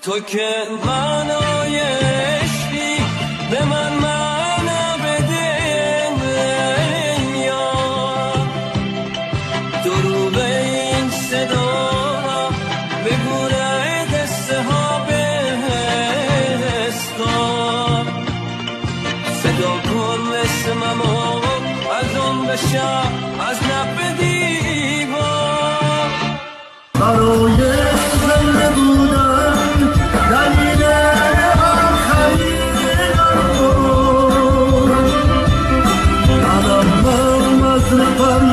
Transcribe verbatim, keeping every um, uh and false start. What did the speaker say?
تو که معنای عشقی به من معنا بده یا دروغ این صدا بگو ره دسته ها بهستان صدا کن اسممو از اون بشم از نب دیوار برای زنده بودن دلیل آخری قرار ندارم از